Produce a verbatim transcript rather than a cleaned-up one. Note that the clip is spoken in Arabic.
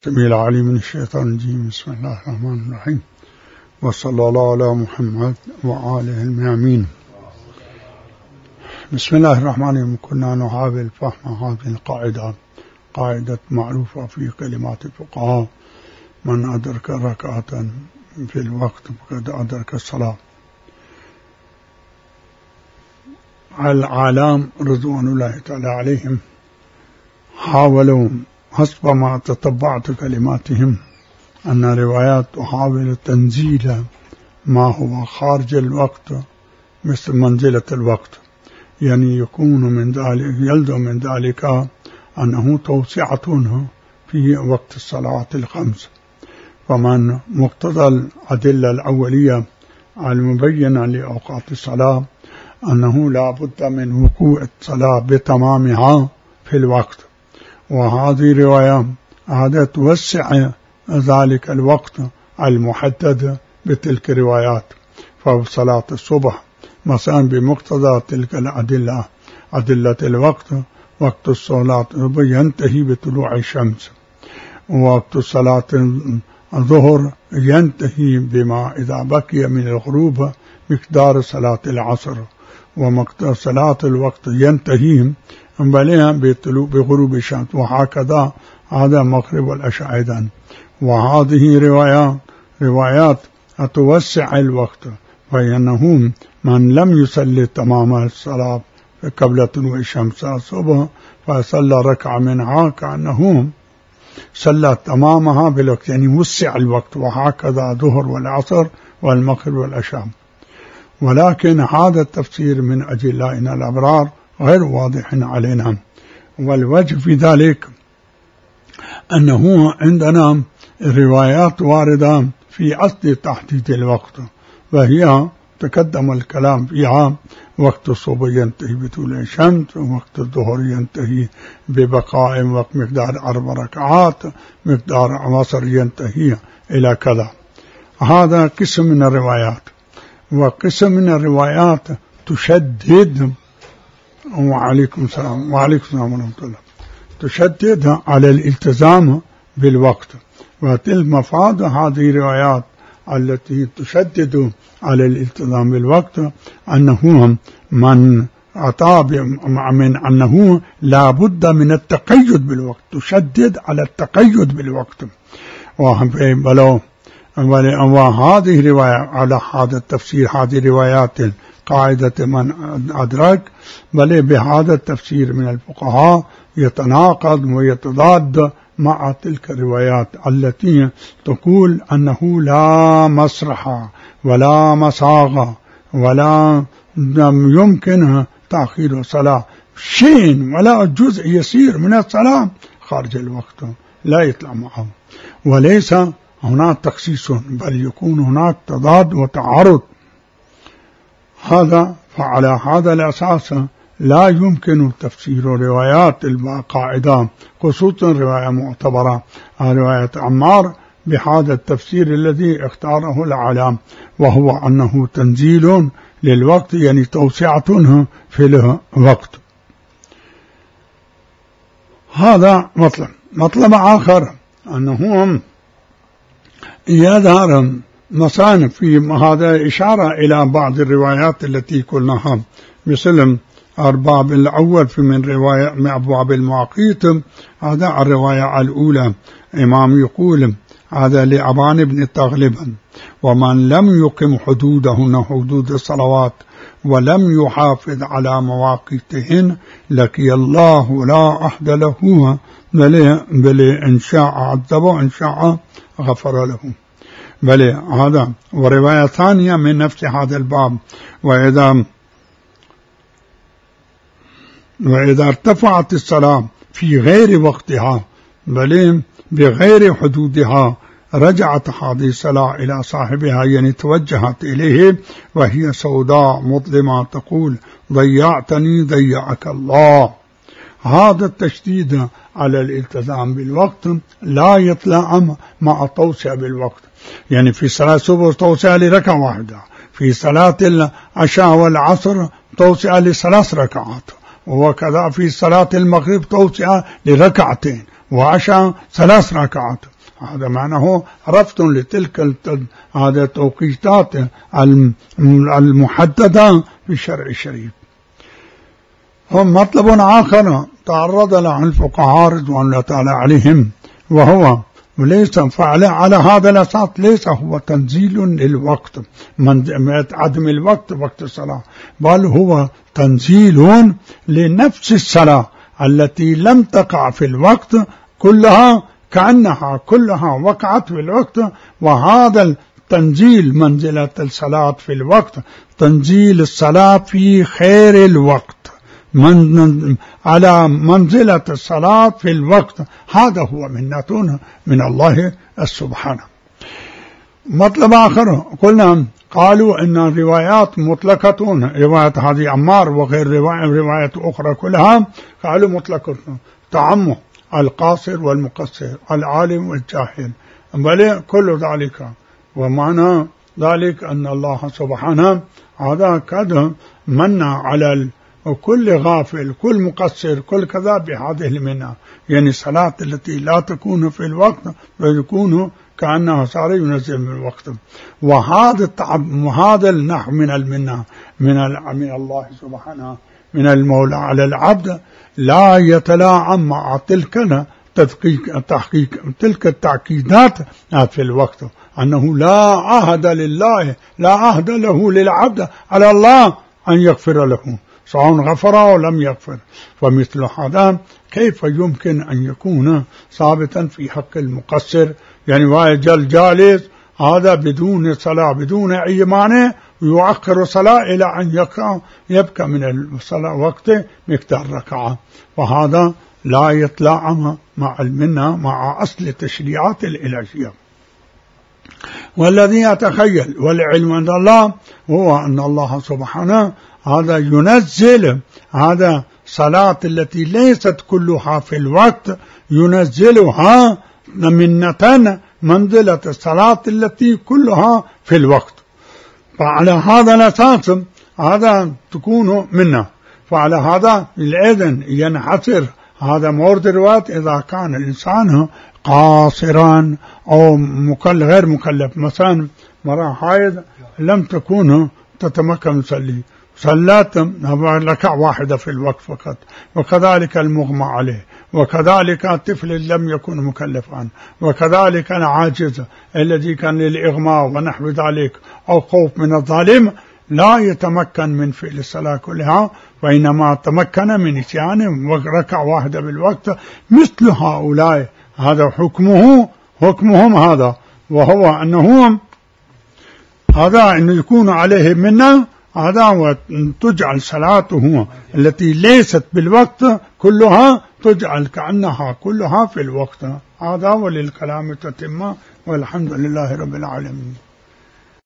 السميع العليم من الشيطان الرجيم. بسم الله الرحمن الرحيم، وصلى الله على محمد وآله الميامين. بسم الله الرحمن الرحيم. كنا نحاول فهم هذه القاعدة، قاعدة معروفة في كلمات الفقهاء: من أدرك ركعة في الوقت فقد أدرك الصلاة. العالم رضوان الله تعالى عليهم حاولوا حسب ما تتبعت كلماتهم أن روايات تحاول تنزيل ما هو خارج الوقت مثل منزلة الوقت، يعني يكون من ذلك يلزم من ذلك أنه توسعة في وقت الصلاة الخمس. فمن مقتضى الأدلة الأولية المبينة لأوقات الصلاة أنه لا بد من وقوع الصلاة بتمامها في الوقت، وهذه رواية هذا توسع ذلك الوقت المحدد بتلك الروايات. فصلاة الصبح مثلا بمقتضى تلك الأدلة أدلة الوقت، وقت الصلاة ينتهي بطلوع الشمس، ووقت صلاة الظهر ينتهي بما إذا بقي من الغروب مقدار صلاة العصر، ومقدار صلاة الوقت ينتهي بغروب الشمس، وهكذا هذا مغرب والعشاء أيضا. وهذه روايات روايات توسع الوقت، فإنه من لم يصلي تمام الصلاة قبل طلوع الشمس الصبح فصلى ركعة منها كأنه صلى تمامها بالوقت، يعني وسع الوقت. وهكذا الظهر والعصر والمغرب والعشاء. ولكن هذا التفسير من أجلائنا الأبرار غير واضح علينا، والوجه في ذلك أنه عندنا روايات واردة في أصل تحديد الوقت، وهي تقدم الكلام فيها: وقت الصبح ينتهي بطلوع الشمس، وقت الظهر ينتهي ببقاء وقت مقدار أربع ركعات، مقدار العصر ينتهي إلى كذا. هذا قسم من الروايات. وقسم من الروايات تشدد وعليكم السلام وعليكم السلام ورحمة الله تشدد على الالتزام بالوقت. وتلك مفاد هذه الروايات التي تشدد على الالتزام بالوقت أنه من أطاع من أنه لا بد من التقيد بالوقت، تشدد على التقيد بالوقت. ولو وهذه الرواية على هذا التفسير، هذه روايات قاعدة من أدرك، بل بهذا التفسير من الفقهاء يتناقض ويتضاد مع تلك الروايات التي تقول أنه لا مسرح ولا مساغ ولا يمكن تأخير الصلاة، شيء ولا جزء يسير من الصلاة خارج الوقت لا يطلع معه. وليس هناك تخصيص، بل يكون هناك تضاد وتعارض. هذا فعلى هذا الأساس لا يمكن تفسير روايات القاعدة، خصوصا رواية معتبرة رواية عمار، بهذا التفسير الذي اختاره العلام، وهو أنه تنزيل للوقت، يعني توسعة في الوقت. هذا مطلب. مطلب آخر أنه يظهر مثلا في هذا إشارة إلى بعض الروايات التي قلناها، مثل أرباب الأول في من رواية من أبواب المواقيت. هذا الرواية الأولى إمام يقول هذا لأبان بن التغلب: ومن لم يقم حدودهن حدود الصلوات ولم يحافظ على مواقيتهن لقي الله لا أحد له، بل إن شاء عذب إن شاء غفر له. بل هذا. ورواية ثانية من نفس هذا الباب: وإذا وإذا ارتفعت الصلاة في غير وقتها بل بغير حدودها رجعت هذه الصلاة إلى صاحبها، يعني توجهت إليه وهي سوداء مظلمة تقول: ضيعتني ضيعك الله. هذا التشديد على الالتزام بالوقت لا يطلع مع توسع بالوقت. يعني في صلاة الصبح توسع لركعة واحدة، في صلاة العشاء والعصر توسع لثلاث ركعات، وكذا في صلاة المغرب توسع لركعتين، وعشاء ثلاث ركعات. هذا معناه رفض لتلك هذه التوقيتات المحددة في الشرع الشريف. هم مطلب آخر تعرض له الفقهاء رضوان الله تعالى عليهم، وهو وليس فعل على هذا الأساس ليس هو تنزيل للوقت من عدم الوقت وقت الصلاة، بل هو تنزيل لنفس الصلاة التي لم تقع في الوقت كلها كأنها كلها وقعت في الوقت. وهذا التنزيل منزلة الصلاة في الوقت، تنزيل الصلاة في خير الوقت، من على منزلة الصلاة في الوقت، هذا هو منة من الله سبحانه. مطلب آخر قلنا قالوا إن الروايات مطلقة، رواية هذه عمار وغير رواية رواية أخرى كلها قالوا مطلقة، تعمه القاصر والمقصر، العالم والجاهل، بل كل ذلك. ومعنى ذلك أن الله سبحانه هذا قد من على كل غافل كل مقصر كل كذا بهذه المنة، يعني الصلاة التي لا تكون في الوقت ويكون كأنها صار ينزل من الوقت. وهذا التعب وهذا النحو من المنة من من الله سبحانه من المولى على العبد لا يتلاعب مع تلك تدقيق تحقيق تلك التأكيدات في الوقت، أنه لا عهد لله لا عهد له للعبد على الله أن يغفر له سواء غفر أو لم يغفر. فمثل هذا كيف يمكن أن يكون ثابتا في حق المقصر؟ يعني واجل جالس هذا بدون صلاة بدون أي معنى يؤخر الصلاة إلى أن يقع يبقى من الصلاة وقت مقدار ركعة، وهذا لا يتلاعب مع المنة مع أصل التشريعات الإلهية. والذي يتخيل والعلم عند الله هو أن الله سبحانه هذا ينزل هذا صلاة التي ليست كلها في الوقت ينزلها منة منزلة الصلاة التي كلها في الوقت. فعلى هذا الأساس هذا تكون منه. فعلى هذا الإذن ينحصر هذا مورد الروايات إذا كان الإنسان قاصرا أو مكلف غير مكلف، مثلا مرأة حائض لم تكون تتمكن تصلي صلات ركعة واحدة في الوقت فقط، وكذلك المغمى عليه، وكذلك الطفل لم يكن مكلفا، وكذلك العاجز الذي كان للإغماء ونحو ذلك أو خوف من الظالم لا يتمكن من فعل الصلاة كلها، وإنما تمكن من إتيان ركعة واحدة بالوقت. مثل هؤلاء هذا حكمه حكمهم هذا، وهو أنهم هذا أن يكون عليه منا هذا وتجعل صلاته التي ليست بالوقت كلها تجعل كأنها كلها في الوقت. هذا وللكلام تتم، والحمد لله رب العالمين.